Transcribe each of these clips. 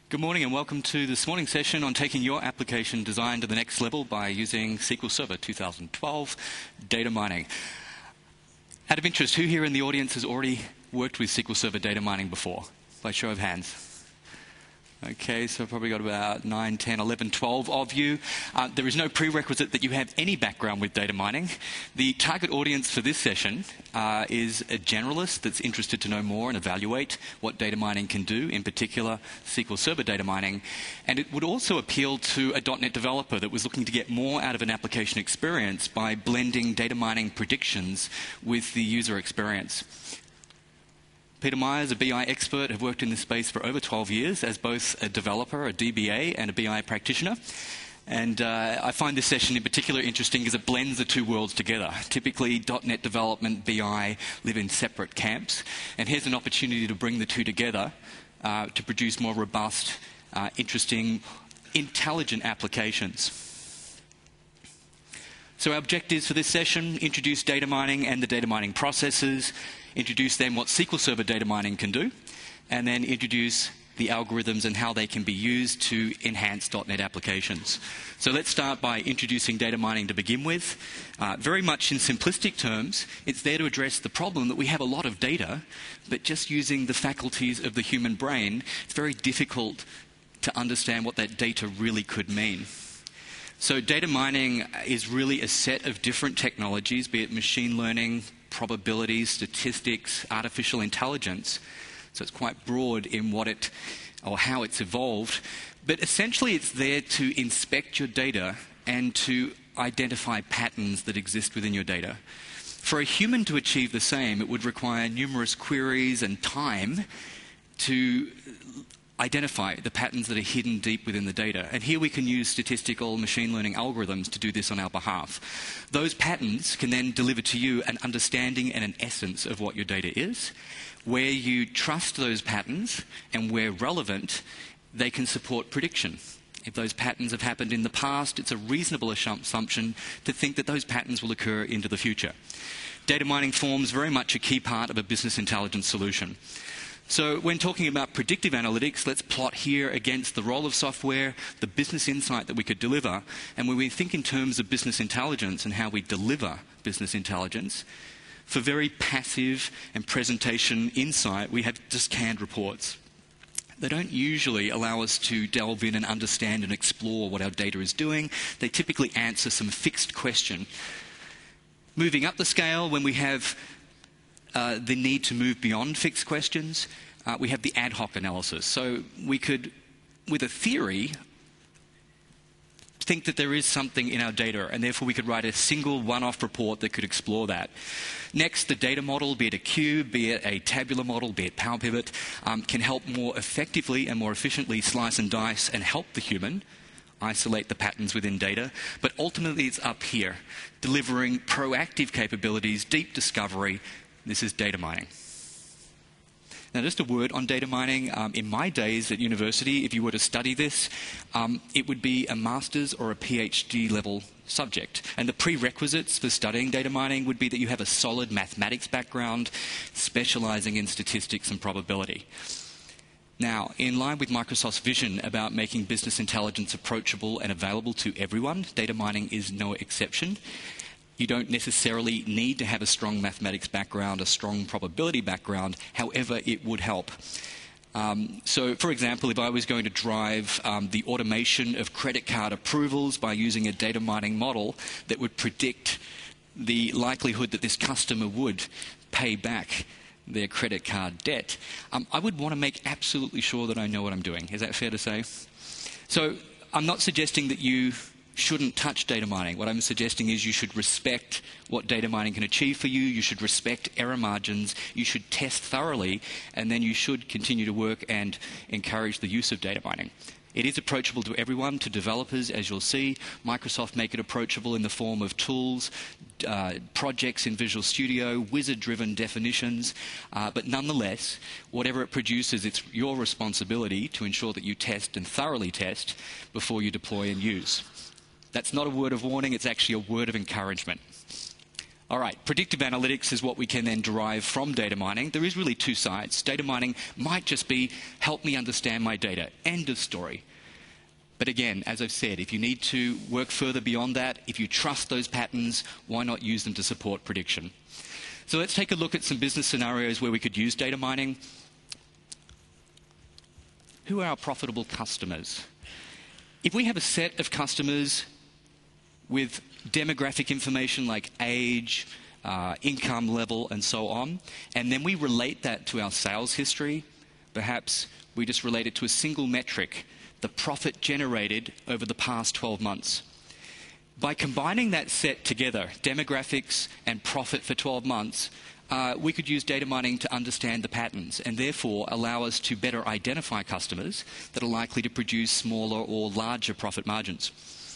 Good morning and welcome to this morning's session on taking your application design to the next level by using SQL Server 2012 data mining. Out of interest, who here in the audience has already worked with SQL Server data mining before? By show of hands. Okay, so I've probably got about 9, 10, 11, 12 of you. There is no prerequisite that you have any background with data mining. The target audience for this session is a generalist that's interested to know more and evaluate what data mining can do, in particular SQL Server data mining. And it would also appeal to a .NET developer that was looking to get more out of an application experience by blending data mining predictions with the user experience. Peter Myers, a BI expert, have worked in this space for over 12 years as both a developer, a DBA, and a BI practitioner. And I find this session in particular interesting because it blends the two worlds together. Typically, .NET development, BI live in separate camps. And here's an opportunity to bring the two together to produce more robust, interesting, intelligent applications. So our objectives for this session: introduce data mining and the data mining processes, introduce then what SQL Server data mining can do, and then introduce the algorithms and how they can be used to enhance .NET applications. So let's start by introducing data mining to begin with. Very much in simplistic terms, it's there to address the problem that we have a lot of data, but just using the faculties of the human brain, it's very difficult to understand what that data really could mean. So data mining is really a set of different technologies, be it machine learning, probabilities, statistics, artificial intelligence. So it's quite broad in what it, or how it's evolved. But essentially it's there to inspect your data and to identify patterns that exist within your data. For a human to achieve the same, it would require numerous queries and time to identify the patterns that are hidden deep within the data. And here we can use statistical machine learning algorithms to do this on our behalf. Those patterns can then deliver to you an understanding and an essence of what your data is. Where you trust those patterns and where relevant, they can support prediction. If those patterns have happened in the past, it's a reasonable assumption to think that those patterns will occur into the future. Data mining forms very much a key part of a business intelligence solution. So when talking about predictive analytics, let's plot here against the role of software, the business insight that we could deliver. And when we think in terms of business intelligence and how we deliver business intelligence, for very passive and presentation insight, we have just canned reports. They don't usually allow us to delve in and understand and explore what our data is doing. They typically answer some fixed question. Moving up the scale, when we have the need to move beyond fixed questions, we have the ad hoc analysis. So we could, with a theory, think that there is something in our data, and therefore we could write a single one-off report that could explore that. Next, the data model, be it a cube, be it a tabular model, be it Power Pivot, can help more effectively and more efficiently slice and dice and help the human isolate the patterns within data. But ultimately it's up here, delivering proactive capabilities, deep discovery. This is data mining. Now, just a word on data mining. In my days at university, if you were to study this, it would be a master's or a PhD level subject. And the prerequisites for studying data mining would be that you have a solid mathematics background, specializing in statistics and probability. Now, in line with Microsoft's vision about making business intelligence approachable and available to everyone, data mining is no exception. You don't necessarily need to have a strong mathematics background, a strong probability background. However, it would help. So, for example, if I was going to drive the automation of credit card approvals by using a data mining model that would predict the likelihood that this customer would pay back their credit card debt, I would want to make absolutely sure that I know what I'm doing. Is that fair to say? So, I'm not suggesting that you shouldn't touch data mining. What I'm suggesting is you should respect what data mining can achieve for you. You should respect error margins. You should test thoroughly, and then you should continue to work and encourage the use of data mining. It is approachable to everyone, to developers, as you'll see. Microsoft make it approachable in the form of tools, projects in Visual Studio, wizard-driven definitions. But nonetheless, whatever it produces, it's your responsibility to ensure that you test and thoroughly test before you deploy and use. That's not a word of warning, it's actually a word of encouragement. All right, predictive analytics is what we can then derive from data mining. There is really two sides. Data mining might just be, help me understand my data, end of story. But again, as I've said, if you need to work further beyond that, if you trust those patterns, why not use them to support prediction? So let's take a look at some business scenarios where we could use data mining. Who are our profitable customers? If we have a set of customers with demographic information like age, income level, and so on, and then we relate that to our sales history, perhaps we just relate it to a single metric, the profit generated over the past 12 months. By combining that set together, demographics and profit for 12 months, we could use data mining to understand the patterns and therefore allow us to better identify customers that are likely to produce smaller or larger profit margins.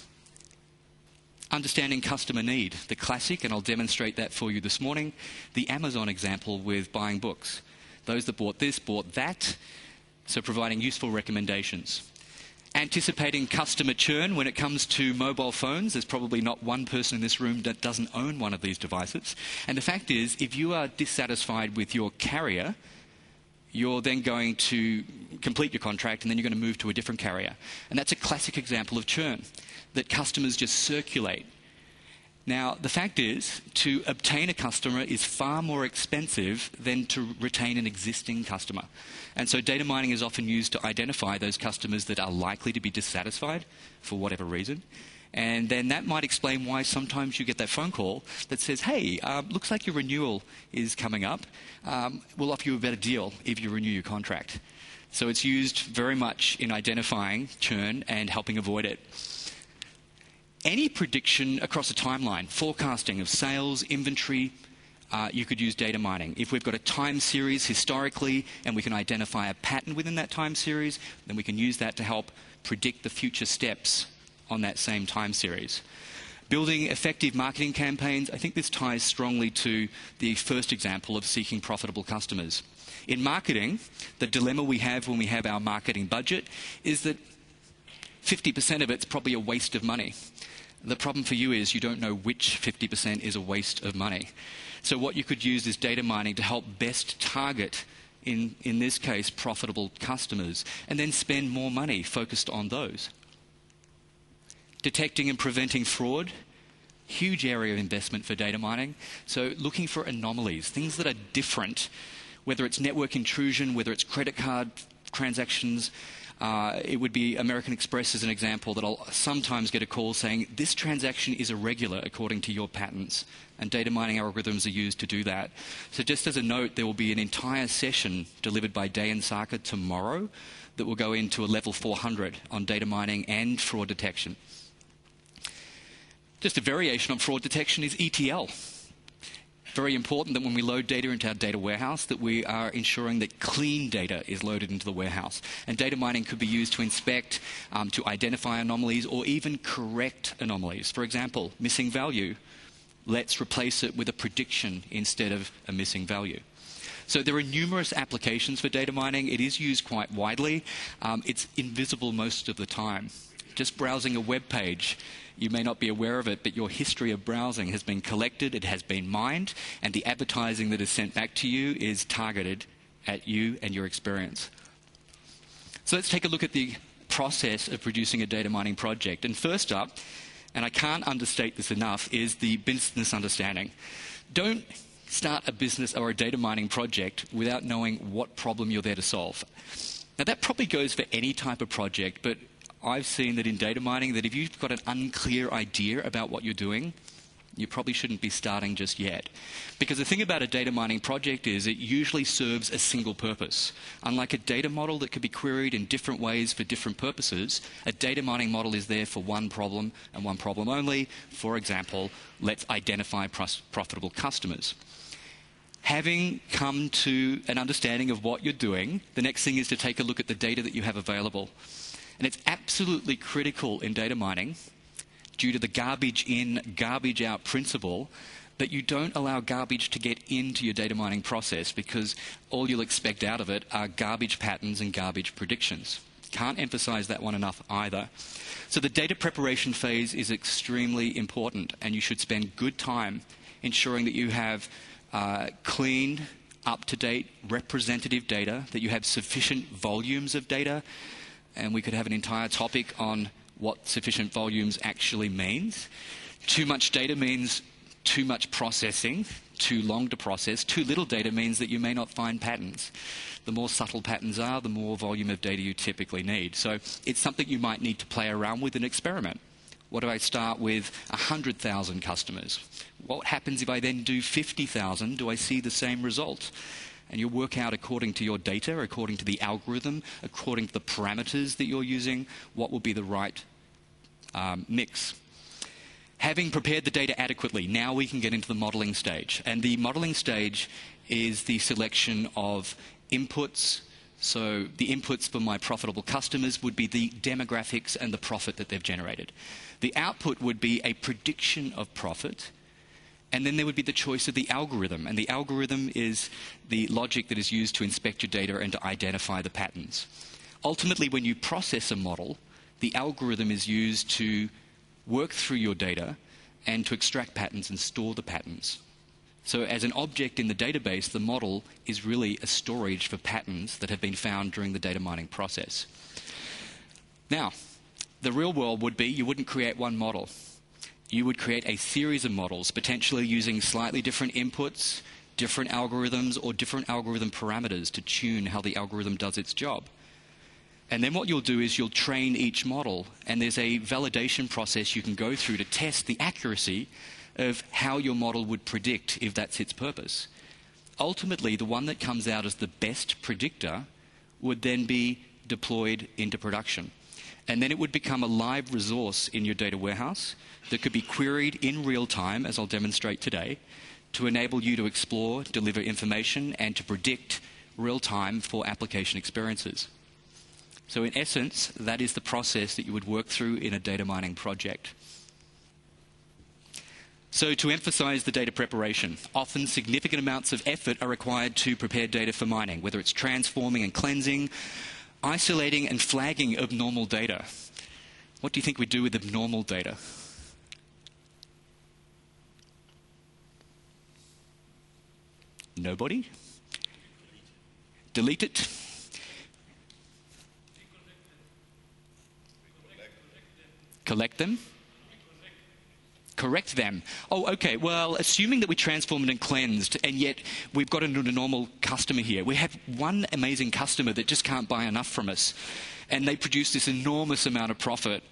Understanding customer need, the classic, and I'll demonstrate that for you this morning, the Amazon example with buying books. Those that bought this, bought that, so providing useful recommendations. Anticipating customer churn when it comes to mobile phones. There's probably not one person in this room that doesn't own one of these devices. And the fact is, if you are dissatisfied with your carrier, you're then going to complete your contract and then you're going to move to a different carrier. And that's a classic example of churn, that customers just circulate. Now, the fact is, to obtain a customer is far more expensive than to retain an existing customer. And so data mining is often used to identify those customers that are likely to be dissatisfied for whatever reason. And then that might explain why sometimes you get that phone call that says, hey, looks like your renewal is coming up. We'll offer you a better deal if you renew your contract. So it's used very much in identifying churn and helping avoid it. Any prediction across a timeline, forecasting of sales, inventory, you could use data mining. If we've got a time series historically and we can identify a pattern within that time series, then we can use that to help predict the future steps on that same time series. Building effective marketing campaigns, I think this ties strongly to the first example of seeking profitable customers. In marketing, the dilemma we have when we have our marketing budget is that 50% of it's probably a waste of money. The problem for you is you don't know which 50% is a waste of money. So what you could use is data mining to help best target, in this case, profitable customers, and then spend more money focused on those. Detecting and preventing fraud, huge area of investment for data mining. So looking for anomalies, things that are different, whether it's network intrusion, whether it's credit card transactions. It would be American Express as an example that I'll sometimes get a call saying, this transaction is irregular according to your patterns. And data mining algorithms are used to do that. So just as a note, there will be an entire session delivered by Day and Saka tomorrow that will go into a level 400 on data mining and fraud detection. Just a variation on fraud detection is ETL. Very important that when we load data into our data warehouse, that we are ensuring that clean data is loaded into the warehouse. And data mining could be used to inspect, to identify anomalies, or even correct anomalies. For example, missing value. Let's replace it with a prediction instead of a missing value. So there are numerous applications for data mining. It is used quite widely. It's invisible most of the time. Just browsing a web page, you may not be aware of it, but your history of browsing has been collected, it has been mined, and the advertising that is sent back to you is targeted at you and your experience. So let's take a look at the process of producing a data mining project. And first up, and I can't understate this enough, is the business understanding. Don't start a business or a data mining project without knowing what problem you're there to solve. Now that probably goes for any type of project, but I've seen that in data mining that if you've got an unclear idea about what you're doing, you probably shouldn't be starting just yet. Because the thing about a data mining project is it usually serves a single purpose. Unlike a data model that could be queried in different ways for different purposes, a data mining model is there for one problem and one problem only. For example, let's identify profitable customers. Having come to an understanding of what you're doing, the next thing is to take a look at the data that you have available. And it's absolutely critical in data mining, due to the garbage in, garbage out principle, that you don't allow garbage to get into your data mining process, because all you'll expect out of it are garbage patterns and garbage predictions. Can't emphasize that one enough either. So the data preparation phase is extremely important, and you should spend good time ensuring that you have clean, up-to-date, representative data, that you have sufficient volumes of data, and we could have an entire topic on what sufficient volumes actually means. Too much data means too much processing, too long to process. Too little data means that you may not find patterns. The more subtle patterns are, the more volume of data you typically need. So it's something you might need to play around with and experiment. What do I start with 100,000 customers? What happens if I then do 50,000? Do I see the same result? And you'll work out according to your data, according to the algorithm, according to the parameters that you're using, what will be the right mix. Having prepared the data adequately, now we can get into the modeling stage. And the modeling stage is the selection of inputs. So the inputs for my profitable customers would be the demographics and the profit that they've generated. The output would be a prediction of profit. And then there would be the choice of the algorithm. And the algorithm is the logic that is used to inspect your data and to identify the patterns. Ultimately, when you process a model, the algorithm is used to work through your data and to extract patterns and store the patterns. So as an object in the database, the model is really a storage for patterns that have been found during the data mining process. Now, the real world would be you wouldn't create one model. You would create a series of models, potentially using slightly different inputs, different algorithms, or different algorithm parameters to tune how the algorithm does its job. And then what you'll do is you'll train each model, and there's a validation process you can go through to test the accuracy of how your model would predict if that's its purpose. Ultimately, the one that comes out as the best predictor would then be deployed into production. And then it would become a live resource in your data warehouse that could be queried in real time, as I'll demonstrate today, to enable you to explore, deliver information, and to predict real time for application experiences. So in essence, that is the process that you would work through in a data mining project. So to emphasize the data preparation, often significant amounts of effort are required to prepare data for mining, whether it's transforming and cleansing, isolating and flagging abnormal data. What do you think we do with abnormal data? Nobody? Delete it? Collect them? Correct them. Oh, okay. Well, assuming that we transformed and cleansed, and yet we've got a normal customer here. We have one amazing customer that just can't buy enough from us, and they produce this enormous amount of profit.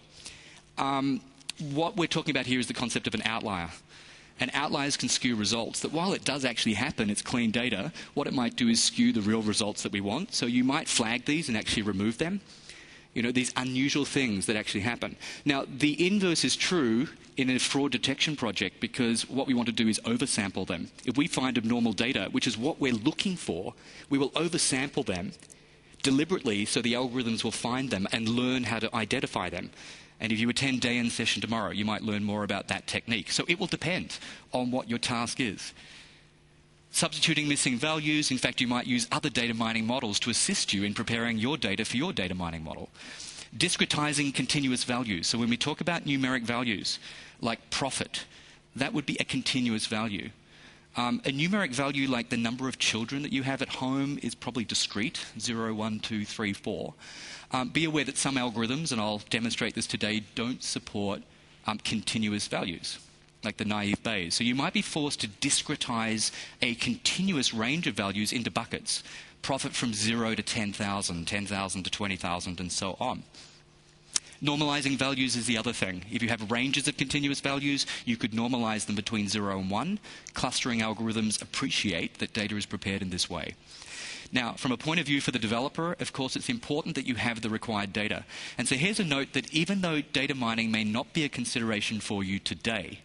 What we're talking about here is the concept of an outlier. And outliers can skew results that while it does actually happen, it's clean data, what it might do is skew the real results that we want. So you might flag these and actually remove them. You know, these unusual things that actually happen. Now, the inverse is true in a fraud detection project because what we want to do is oversample them. If we find abnormal data, which is what we're looking for, we will oversample them deliberately so the algorithms will find them and learn how to identify them. And if you attend day-end session tomorrow, you might learn more about that technique. So it will depend on what your task is. Substituting missing values, in fact, you might use other data mining models to assist you in preparing your data for your data mining model. Discretizing continuous values. So when we talk about numeric values, like profit, that would be a continuous value. A numeric value like the number of children that you have at home is probably discrete, 0, 1, 2, 3, 4. Be aware that some algorithms, and I'll demonstrate this today, don't support continuous values, like the naive Bayes. So you might be forced to discretize a continuous range of values into buckets. Profit from 0 to 10,000, 10,000 to 20,000, and so on. Normalizing values is the other thing. If you have ranges of continuous values, you could normalize them between 0 and 1. Clustering algorithms appreciate that data is prepared in this way. Now, from a point of view for the developer, of course, it's important that you have the required data. And so here's a note that even though data mining may not be a consideration for you today,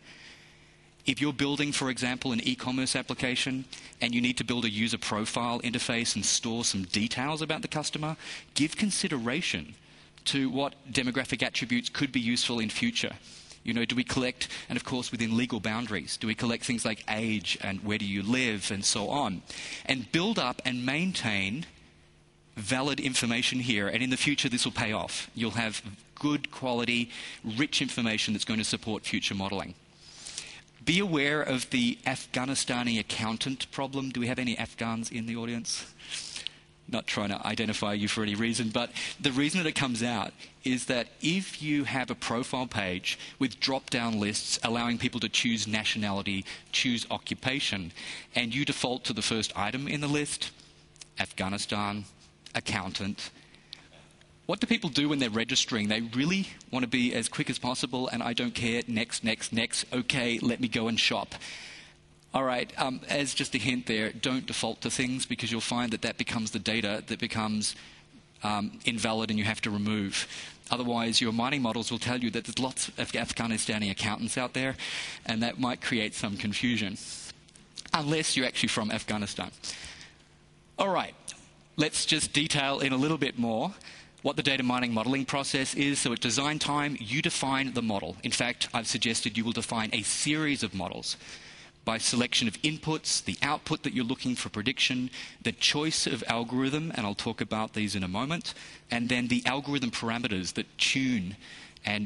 if you're building, for example, an e-commerce application and you need to build a user profile interface and store some details about the customer, give consideration to what demographic attributes could be useful in future. You know, do we collect, and of course within legal boundaries, do we collect things like age and where do you live and so on? And build up and maintain valid information here, and in the future this will pay off. You'll have good quality, rich information that's going to support future modeling. Be aware of the Afghanistani accountant problem. Do we have any Afghans in the audience? Not trying to identify you for any reason, but the reason that it comes out is that if you have a profile page with drop-down lists allowing people to choose nationality, choose occupation, and you default to the first item in the list, Afghanistan, accountant, what do people do when they're registering? They really want to be as quick as possible, and I don't care, next, next, next, okay, let me go and shop. All right, as just a hint there, don't default to things because you'll find that that becomes the data that becomes invalid and you have to remove. Otherwise, your mining models will tell you that there's lots of Afghanistani accountants out there, and that might create some confusion, unless you're actually from Afghanistan. All right, let's just detail in a little bit more what the data mining modeling process is. So at design time, you define the model. In fact, I've suggested you will define a series of models by selection of inputs, the output that you're looking for prediction, the choice of algorithm, and I'll talk about these in a moment, and then the algorithm parameters that tune and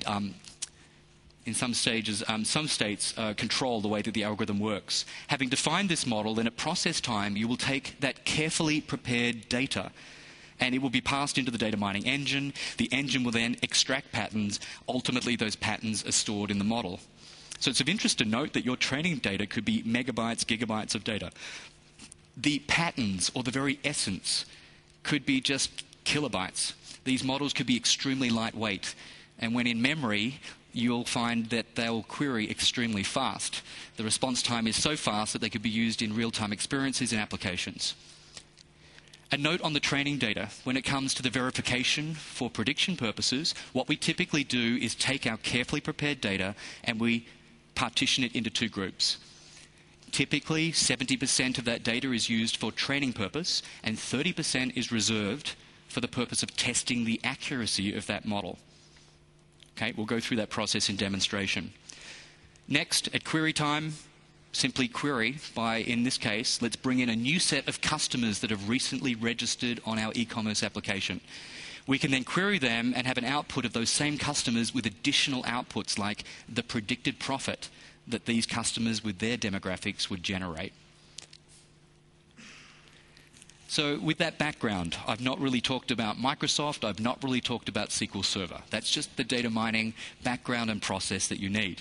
in some states control the way that the algorithm works. Having defined this model, then at process time, you will take that carefully prepared data and it will be passed into the data mining engine. The engine will then extract patterns. Ultimately, those patterns are stored in the model. So it's of interest to note that your training data could be megabytes, gigabytes of data. The patterns, or the very essence, could be just kilobytes. These models could be extremely lightweight. And when in memory, you'll find that they'll query extremely fast. The response time is so fast that they could be used in real-time experiences and applications. A note on the training data. When it comes to the verification for prediction purposes, what we typically do is take our carefully prepared data and we partition it into two groups. Typically, 70% of that data is used for training purpose and 30% is reserved for the purpose of testing the accuracy of that model. Okay, we'll go through that process in demonstration. Next, at query time, simply query by, in this case, let's bring in a new set of customers that have recently registered on our e-commerce application. We can then query them and have an output of those same customers with additional outputs like the predicted profit that these customers with their demographics would generate. So with that background, I've not really talked about Microsoft, I've not really talked about SQL Server. That's just the data mining background and process that you need.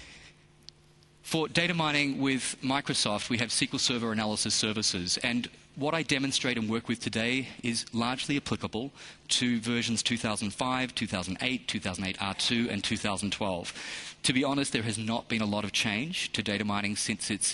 For data mining with Microsoft, we have SQL Server Analysis Services, and what I demonstrate and work with today is largely applicable to versions 2005, 2008, 2008 R2, and 2012. To be honest, there has not been a lot of change to data mining since its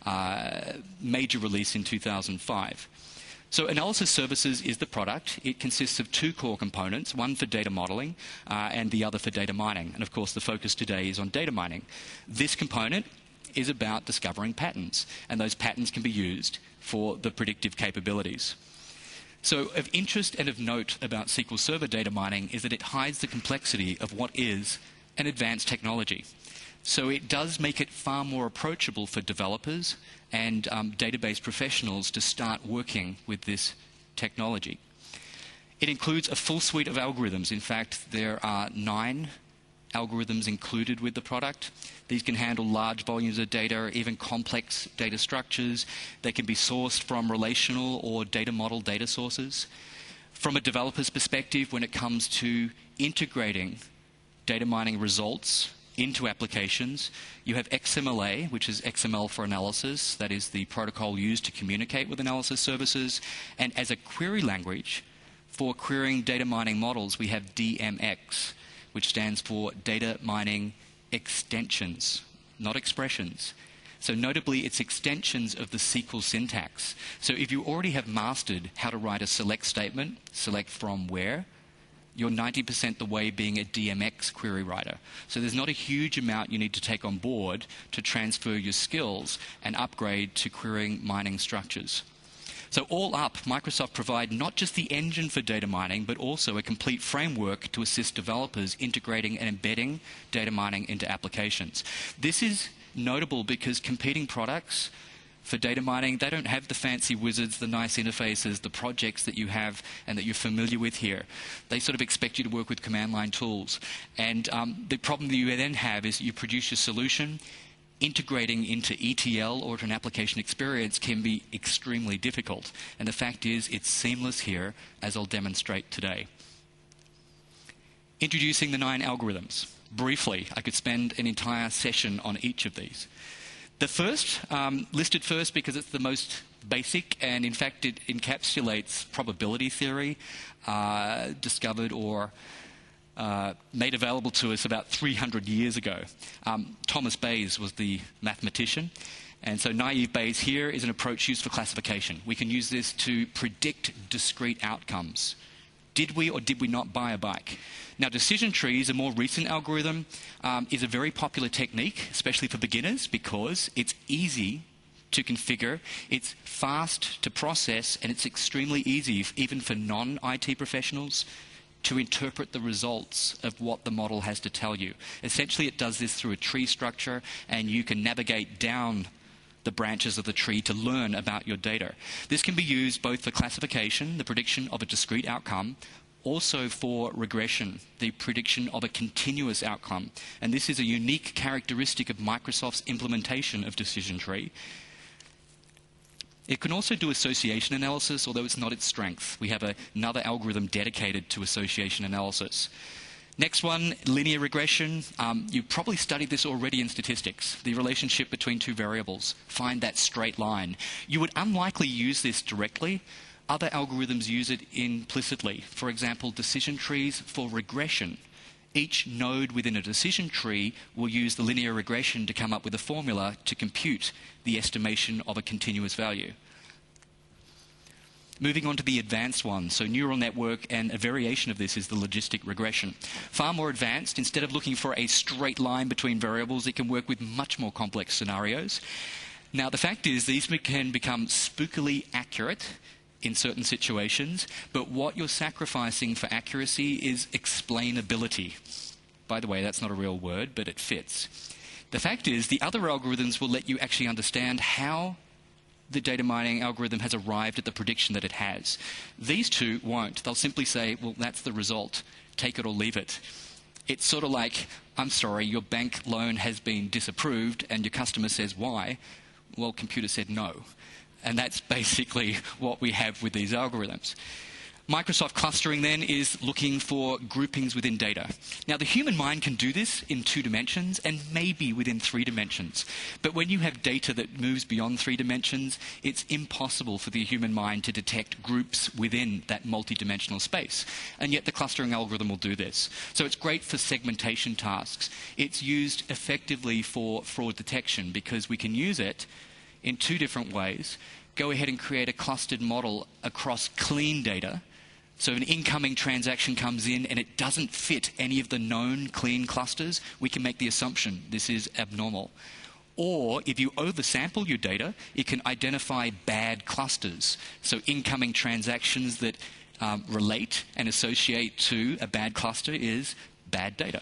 major release in 2005. So Analysis Services is the product. It consists of two core components, one for data modeling and the other for data mining. And of course, the focus today is on data mining. This component is about discovering patterns, and those patterns can be used for the predictive capabilities. So of interest and of note about SQL Server data mining is that it hides the complexity of what is an advanced technology. So it does make it far more approachable for developers and database professionals to start working with this technology. It includes a full suite of algorithms. In fact, there are 9 algorithms included with the product. These can handle large volumes of data, even complex data structures. They can be sourced from relational or data model data sources. From a developer's perspective, when it comes to integrating data mining results into applications, you have XMLA, which is XML for analysis. That is the protocol used to communicate with analysis services. And as a query language for querying data mining models, we have DMX, which stands for Data Mining Extensions, not expressions. So notably, it's extensions of the SQL syntax. So if you already have mastered how to write a select statement, select from where, you're 90% the way being a DMX query writer. So there's not a huge amount you need to take on board to transfer your skills and upgrade to querying mining structures. So all up, Microsoft provide not just the engine for data mining, but also a complete framework to assist developers integrating and embedding data mining into applications. This is notable because competing products for data mining, they don't have the fancy wizards, the nice interfaces, the projects that you have and that you're familiar with here. They sort of expect you to work with command line tools. And the problem that you then have is you produce your solution, integrating into ETL or to an application experience can be extremely difficult. And the fact is, it's seamless here, as I'll demonstrate today. Introducing the 9 algorithms. Briefly, I could spend an entire session on each of these. The first, listed first because it's the most basic, and in fact it encapsulates probability theory, discovered or made available to us about 300 years ago. Thomas Bayes was the mathematician, and so naive Bayes here is an approach used for classification. We can use this to predict discrete outcomes. Did we or did we not buy a bike? Now, decision trees, a more recent algorithm, is a very popular technique, especially for beginners, because it's easy to configure, it's fast to process, and it's extremely easy, even for non-IT professionals, to interpret the results of what the model has to tell you. Essentially, it does this through a tree structure, and you can navigate down the branches of the tree to learn about your data. This can be used both for classification, the prediction of a discrete outcome, also for regression, the prediction of a continuous outcome. And this is a unique characteristic of Microsoft's implementation of decision tree. It can also do association analysis, although it's not its strength. We have another algorithm dedicated to association analysis. Next one, linear regression. You've probably studied this already in statistics, the relationship between two variables. Find that straight line. You would unlikely use this directly. Other algorithms use it implicitly. For example, decision trees for regression. Each node within a decision tree will use the linear regression to come up with a formula to compute the estimation of a continuous value. Moving on to the advanced one, so neural network, and a variation of this is the logistic regression. Far more advanced. Instead of looking for a straight line between variables, it can work with much more complex scenarios. Now, the fact is, these can become spookily accurate in certain situations, but what you're sacrificing for accuracy is explainability. By the way, that's not a real word, but it fits. The fact is, the other algorithms will let you actually understand how the data mining algorithm has arrived at the prediction that it has. These two won't. They'll simply say, well, that's the result. Take it or leave it. It's sort of like, I'm sorry, your bank loan has been disapproved, and your customer says, why? Well, computer said no. And that's basically what we have with these algorithms. Microsoft clustering then is looking for groupings within data. Now, the human mind can do this in 2 dimensions and maybe within 3 dimensions. But when you have data that moves beyond 3 dimensions, it's impossible for the human mind to detect groups within that multi-dimensional space. And yet the clustering algorithm will do this. So it's great for segmentation tasks. It's used effectively for fraud detection because we can use it in 2 different ways. Go ahead and create a clustered model across clean data. So an incoming transaction comes in and it doesn't fit any of the known clean clusters, we can make the assumption this is abnormal. Or if you oversample your data, it can identify bad clusters. So incoming transactions that relate and associate to a bad cluster is bad data.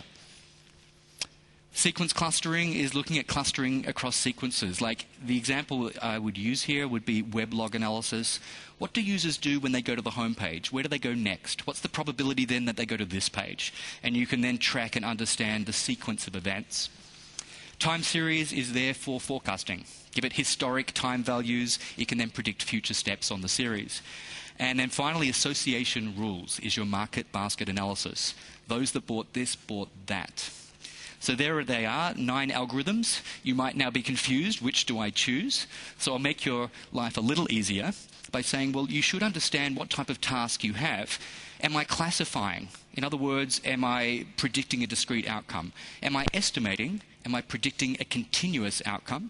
Sequence clustering is looking at clustering across sequences. Like the example I would use here would be weblog analysis. What do users do when they go to the home page? Where do they go next? What's the probability then that they go to this page? And you can then track and understand the sequence of events. Time series is there for forecasting. Give it historic time values. It can then predict future steps on the series. And then finally, association rules is your market basket analysis. Those that bought this bought that. So there they are, 9 algorithms. You might now be confused, which do I choose? So I'll make your life a little easier by saying, well, you should understand what type of task you have. Am I classifying? In other words, am I predicting a discrete outcome? Am I estimating? Am I predicting a continuous outcome?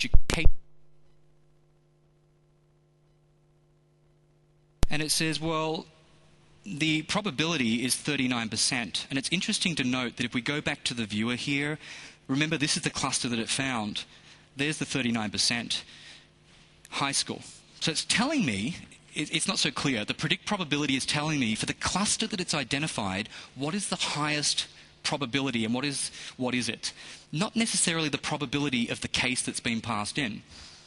education. And it says, well, the probability is 39%. And it's interesting to note that if we go back to the viewer here, remember this is the cluster that it found. There's the 39%. High school. So it's telling me, it's not so clear. The predict probability is telling me for the cluster that it's identified, what is the highest probability and what is it? Not necessarily the probability of the case that's been passed in.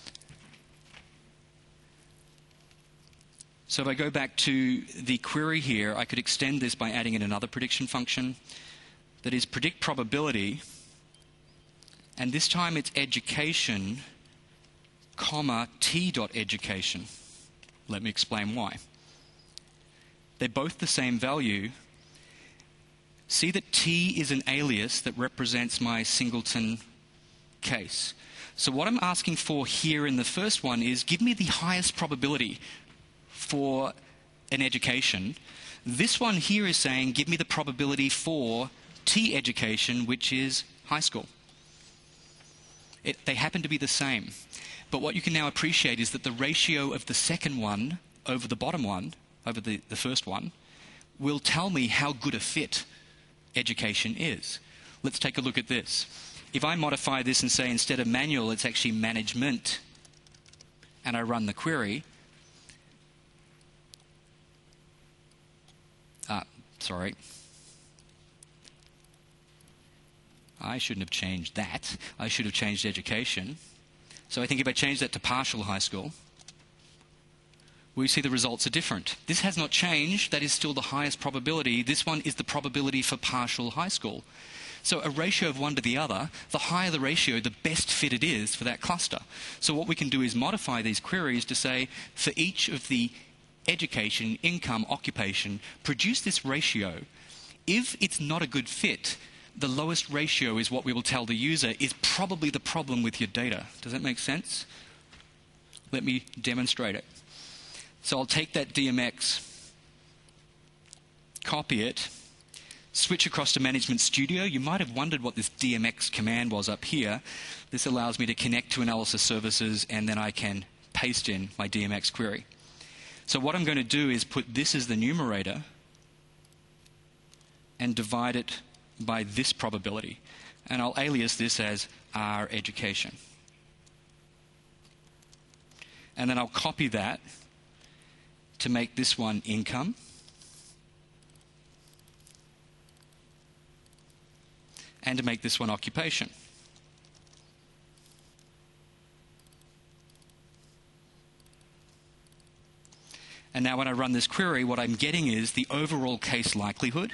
So if I go back to the query here, I could extend this by adding in another prediction function that is predict probability, and this time it's education, comma, t.education. Let me explain why. They're both the same value. See that t is an alias that represents my singleton case. So what I'm asking for here in the first one is give me the highest probability for an education. This one here is saying give me the probability for T education, which is high school. They happen to be the same. But what you can now appreciate is that the ratio of the second one over the bottom one, over the first one, will tell me how good a fit education is. Let's take a look at this. If I modify this and say instead of manual, it's actually management, and I run the query, sorry. I shouldn't have changed that. I should have changed education. So I think if I change that to partial high school, we see the results are different. This has not changed. That is still the highest probability. This one is the probability for partial high school. So a ratio of one to the other, the higher the ratio, the best fit it is for that cluster. So what we can do is modify these queries to say for each of the education, income, occupation, produce this ratio. If it's not a good fit, the lowest ratio is what we will tell the user is probably the problem with your data. Does that make sense? Let me demonstrate it. So I'll take that DMX, copy it, switch across to Management Studio. You might have wondered what this DMX command was up here. This allows me to connect to analysis services, and then I can paste in my DMX query. So what I'm going to do is put this as the numerator and divide it by this probability. And I'll alias this as R education. And then I'll copy that to make this one income. And to make this one occupation. And now when I run this query, what I'm getting is the overall case likelihood.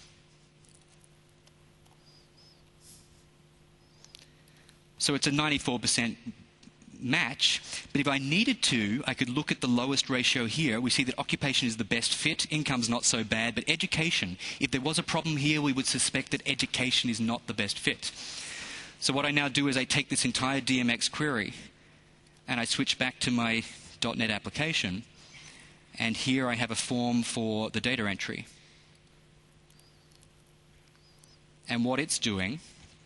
So it's a 94% match, but if I needed to, I could look at the lowest ratio here. We see that occupation is the best fit, income's not so bad, but education, if there was a problem here, we would suspect that education is not the best fit. So what I now do is I take this entire DMX query and I switch back to my .NET application, and here I have a form for the data entry. And what it's doing,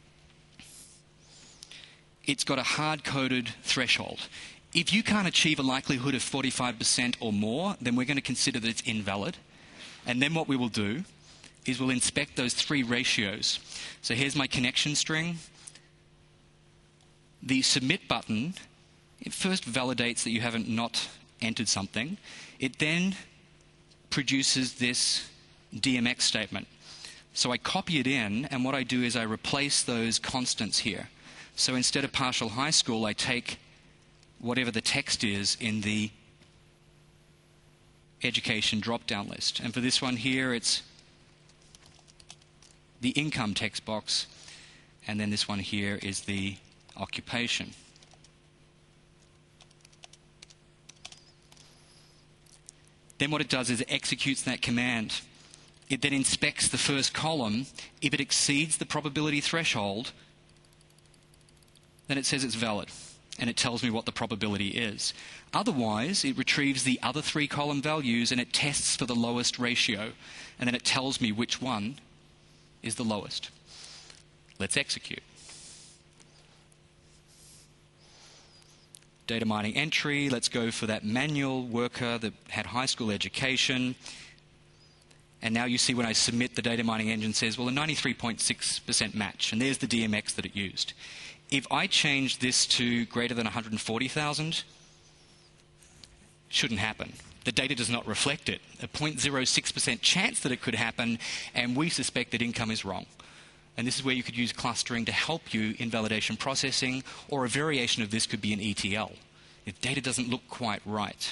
it's got a hard-coded threshold. If you can't achieve a likelihood of 45% or more, then we're going to consider that it's invalid. And then what we will do is we'll inspect those three ratios. So here's my connection string. The submit button, it first validates that you haven't not entered something. It then produces this DMX statement. So I copy it in, and what I do is I replace those constants here. So instead of partial high school, I take whatever the text is in the education drop-down list. And for this one here, it's the income text box. And then this one here is the occupation. Then what it does is it executes that command. It then inspects the first column. If it exceeds the probability threshold, then it says it's valid, and it tells me what the probability is. Otherwise, it retrieves the other three column values and it tests for the lowest ratio, and then it tells me which one is the lowest. Let's execute. Data mining entry, let's go for that manual worker that had high school education. And now you see when I submit, the data mining engine says, well, a 93.6% match. And there's the DMX that it used. If I change this to greater than 140,000, shouldn't happen. The data does not reflect it. A 0.06% chance that it could happen, and we suspect that income is wrong. And this is where you could use clustering to help you in validation processing, or a variation of this could be an ETL, if data doesn't look quite right.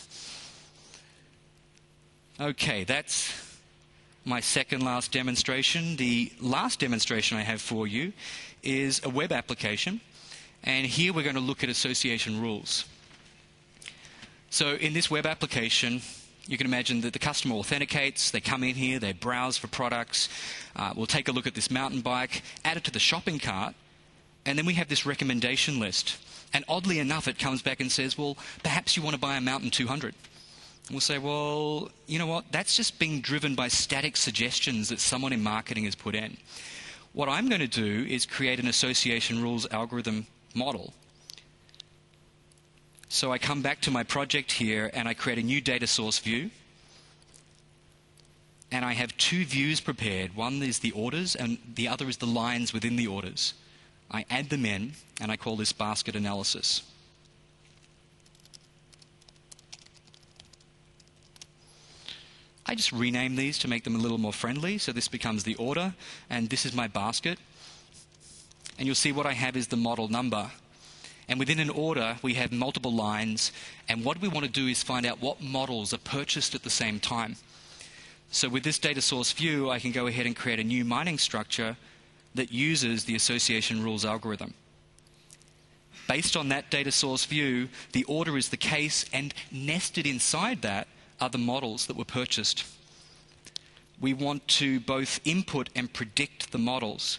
Okay, that's my second last demonstration. The last demonstration I have for you is a web application, and here we're going to look at association rules. So in this web application, you can imagine that the customer authenticates, they come in here, they browse for products, we'll take a look at this mountain bike, add it to the shopping cart, and then we have this recommendation list. And oddly enough, it comes back and says, well, perhaps you want to buy a Mountain 200. And we'll say, well, you know what, that's just being driven by static suggestions that someone in marketing has put in. What I'm going to do is create an association rules algorithm model. So I come back to my project here and I create a new data source view. And I have two views prepared. One is the orders and the other is the lines within the orders. I add them in and I call this basket analysis. I just rename these to make them a little more friendly. So this becomes the order and this is my basket. And you'll see what I have is the model number. And within an order, we have multiple lines. And what we want to do is find out what models are purchased at the same time. So with this data source view, I can go ahead and create a new mining structure that uses the association rules algorithm. Based on that data source view, the order is the case, and nested inside that are the models that were purchased. We want to both input and predict the models.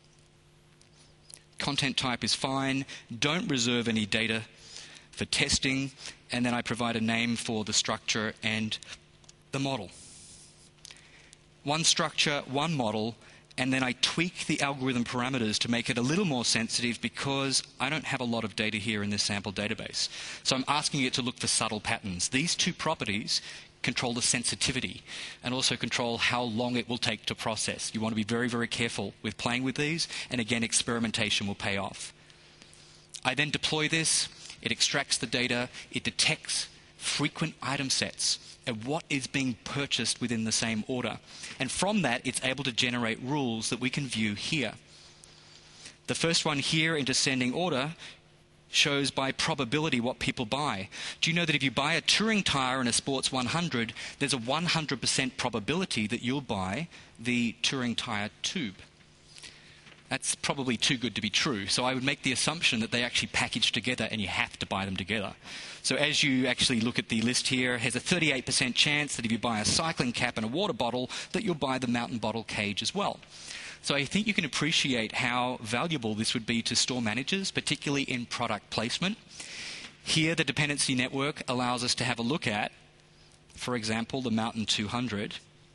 Content type is fine. Don't reserve any data for testing. And then I provide a name for the structure and the model. One structure, one model, and then I tweak the algorithm parameters to make it a little more sensitive because I don't have a lot of data here in this sample database. So I'm asking it to look for subtle patterns. These two properties control the sensitivity and also control how long it will take to process. You want to be very, very careful with playing with these, and again, experimentation will pay off. I then deploy this, it extracts the data, it detects frequent item sets and what is being purchased within the same order. And from that, it's able to generate rules that we can view here. The first one here in descending order shows by probability what people buy. Do you know that if you buy a touring tire in a Sports 100, there's a 100% probability that you'll buy the touring tire tube? That's probably too good to be true. So I would make the assumption that they actually package together and you have to buy them together. So as you actually look at the list here, it has a 38% chance that if you buy a cycling cap and a water bottle, that you'll buy the mountain bottle cage as well. So I think you can appreciate how valuable this would be to store managers, particularly in product placement. Here, the dependency network allows us to have a look at, for example, the Mountain 200.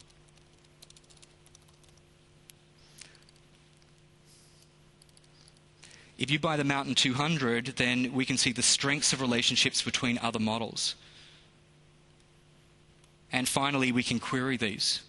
If you buy the Mountain 200, then we can see the strengths of relationships between other models. And finally, we can query these.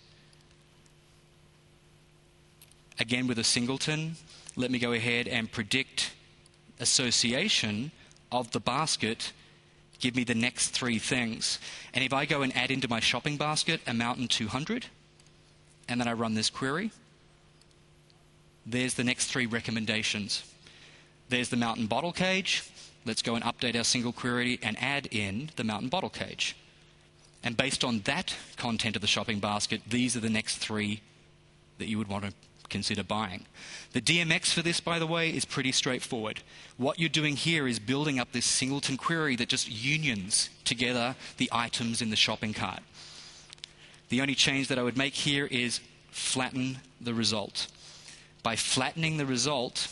Again, with a singleton, let me go ahead and predict association of the basket. Give me the next three things. And if I go and add into my shopping basket a Mountain 200, and then I run this query, there's the next three recommendations. There's the mountain bottle cage. Let's go and update our single query and add in the mountain bottle cage. And based on that content of the shopping basket, these are the next three that you would want to consider buying. The DMX for this, by the way, is pretty straightforward. What you're doing here is building up this singleton query that just unions together the items in the shopping cart. The only change that I would make here is flatten the result. By flattening the result,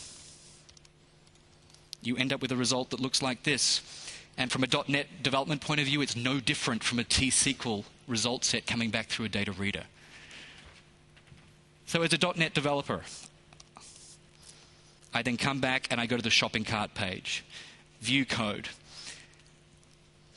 you end up with a result that looks like this. And from a .NET development point of view, it's no different from a T-SQL result set coming back through a data reader. So as a .NET developer, I then come back and I go to the shopping cart page, view code.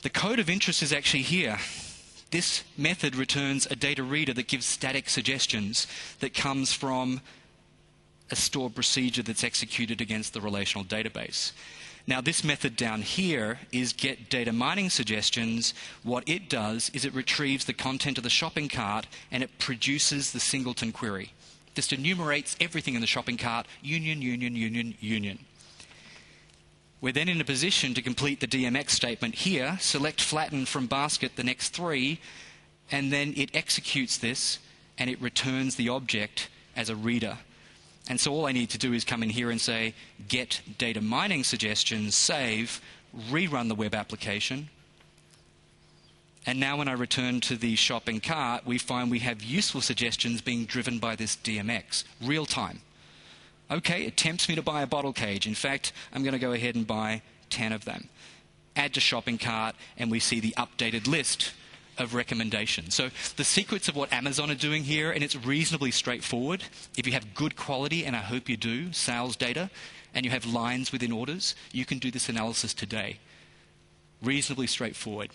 The code of interest is actually here. This method returns a data reader that gives static suggestions that comes from a stored procedure that's executed against the relational database. Now, this method down here is get data mining suggestions. What it does is it retrieves the content of the shopping cart and it produces the singleton query. Just enumerates everything in the shopping cart, union, union, union, union. We're then in a position to complete the DMX statement here, select flatten from basket the next 3, and then it executes this and it returns the object as a reader. And so all I need to do is come in here and say, get data mining suggestions, save, rerun the web application. And now when I return to the shopping cart, we find we have useful suggestions being driven by this DMX, real time. Okay, it tempts me to buy a bottle cage. In fact, I'm going to go ahead and buy 10 of them. Add to shopping cart, and we see the updated list of recommendations. So the secrets of what Amazon are doing here, and it's reasonably straightforward. If you have good quality, and I hope you do, sales data, and you have lines within orders, you can do this analysis today. Reasonably straightforward.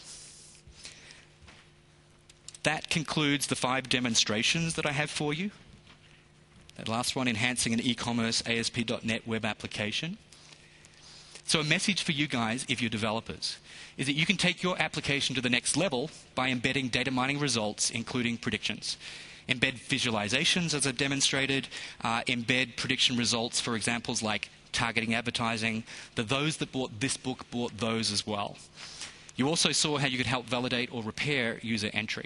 That concludes the 5 demonstrations that I have for you. That last one, enhancing an e-commerce ASP.NET web application. So a message for you guys, if you're developers, is that you can take your application to the next level by embedding data mining results, including predictions. Embed visualizations, as I've demonstrated. Embed prediction results for examples like targeting advertising. Those that bought this book bought those as well. You also saw how you could help validate or repair user entry.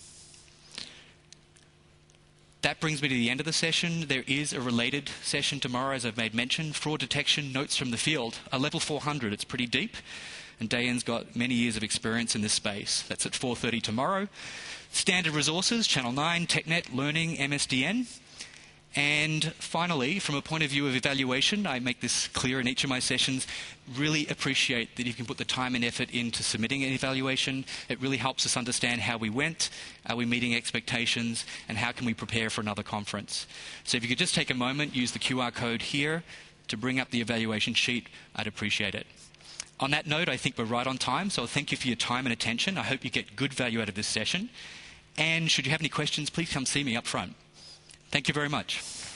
That brings me to the end of the session. There is a related session tomorrow, as I've made mention, fraud detection, notes from the field, a level 400. It's pretty deep, and Dayan's got many years of experience in this space. That's at 4:30 tomorrow. Standard resources, Channel 9, TechNet, Learning, MSDN. And finally, from a point of view of evaluation, I make this clear in each of my sessions, really appreciate that you can put the time and effort into submitting an evaluation. It really helps us understand how we went, are we meeting expectations, and how can we prepare for another conference. So if you could just take a moment, use the QR code here to bring up the evaluation sheet, I'd appreciate it. On that note, I think we're right on time, so thank you for your time and attention. I hope you get good value out of this session. And should you have any questions, please come see me up front. Thank you very much.